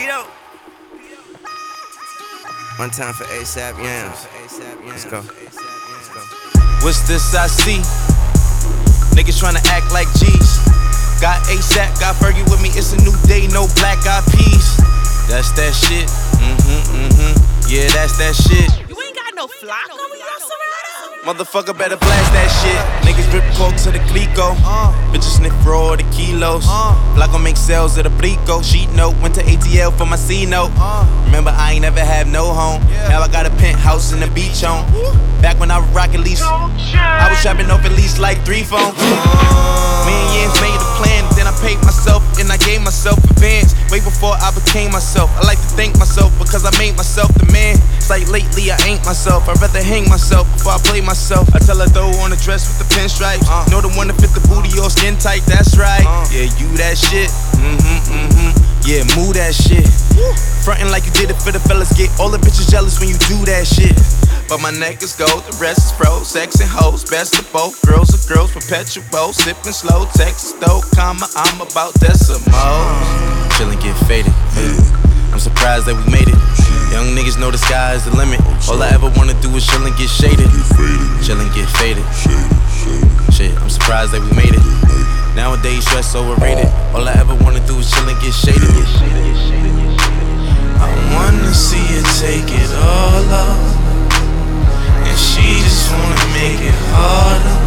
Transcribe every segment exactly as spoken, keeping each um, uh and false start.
One time for ASAP Yams. Let's go. What's this I see? Niggas tryna act like G's. Got ASAP, got Fergie with me. It's a new day, no black eyed peas. That's that shit. Mm-hmm, mm-hmm. Yeah, that's that shit. You ain't got no flock over your Serato. Motherfucker better blast that shit. Niggas rip coke to the Glico. Uh, Bitches sniff raw the kilos. Uh, Blocko make sales of the Blico. Sheet note, went to A T L for my C note. Uh, Remember, I ain't never had no home. Yeah. Now I got a penthouse in the beach home. Back when I was rockin' lease, I was trapping off at least like three phones. Uh, Me and Yams made a plan, then I paid myself and I gave myself advance. Way before I became myself. I like to thank myself because I made myself the man. It's like lately I ain't myself. I'd rather hang myself before I play myself. I tell her throw on a dress with the pinstripes. Uh, know the one that fit the booty or skin tight, that's right. Uh, yeah, you that shit. Mm-hmm, mm-hmm. Yeah, move that shit. Frontin' like you did it for the fellas. Get all the bitches jealous when you do that shit. But my neck is gold, the rest is froze. Sex and hoes, best of both. Girls are girls, perpetual. Sippin' slow, Texas though, comma, I'm about decimals. Chillin' get faded. I'm surprised that we made it. Young niggas know the sky is the limit. All I ever wanna do is chillin' get shaded. Chillin' get faded. Shit, I'm surprised that we made it. Nowadays, stress overrated. All I ever wanna do is chillin' get shaded. I wanna see you take it all off. And she just wanna make it harder.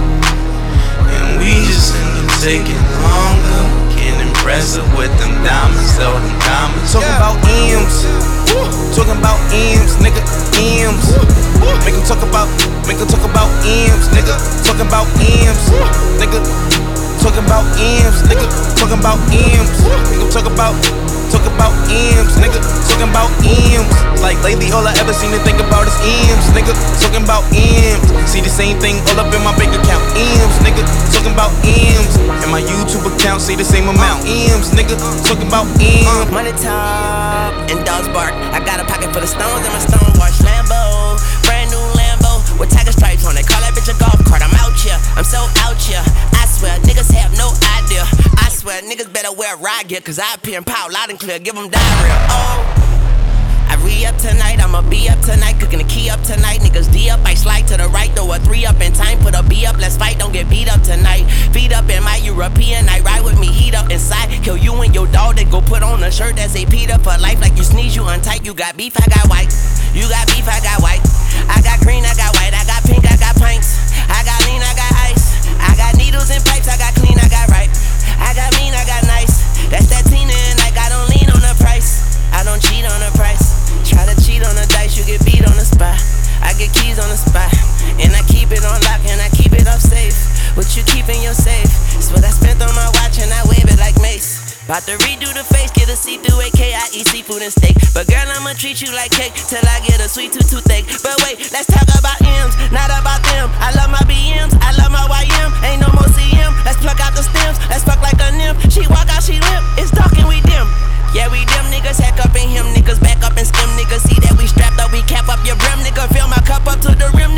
And we just end up taking longer. Can't impress her with them diamonds, all them diamonds. Talking about M's, talking about M's, nigga, M's. Make them talk about, make them talk about M's, nigga. Talking about M's, nigga. Talking about M's, nigga. Talking about M's. Make them talk about, talk about M's, nigga. Talking about M's. Like lately, all I ever seem to think about is M's, nigga. Talking about M's. See the same thing all up in my bank account. M's, nigga. Talking about M's. And my YouTube account say the same amount. M's, nigga. Talking about M's. Money talk and dogs bark. I got a pocket full of stones and my stone wash Lambo. Brand new Lambo with tiger stripes on it. Call that bitch a golf cart. I'm out here. I'm so out here. I swear, niggas have no idea. I swear, niggas better wear ride gear. Cause I appear in power loud and clear. Give them diarrhea. Oh. I re-up tonight, I'ma be up tonight. Cooking the key up tonight, niggas D up. I slide to the right, throw a three up in time. Put a B up, let's fight, don't get beat up tonight. Feet up in my European night, ride with me, heat up inside. Kill you and your dog, they go put on a shirt that say Peter for life. Like you sneeze, you untight, you got beef, I got white. You got beef, I got white. I got green, I got white, I got pink, I got pints. I got lean, I got ice. I got needles and pipes, I got clean, I got right. I got mean, I got nice. That's that Tina and like I don't lean on the price. I don't cheat on the price. Try to cheat on the dice, you get beat on the spot. I get keys on the spot. And I keep it on lock and I keep it up safe. What you keep in your safe? It's what I spent on my watch and I wave it like Mace. About to redo the face, get a see-through A K I E seafood and steak. But girl, I'ma treat you like cake till I get a sweet tooth toothache. But wait, let's talk about M's, not about them. I love my B Ms, I love my Y M. Ain't no more C M, let's pluck out the stems. Let's fuck like a nymph. She walk out, she limp. It's dark and we dim. Yeah, we dim niggas, hack up in him niggas, back up and skim niggas. See that we strapped up, we cap up your brim, nigga. Fill my cup up to the rim,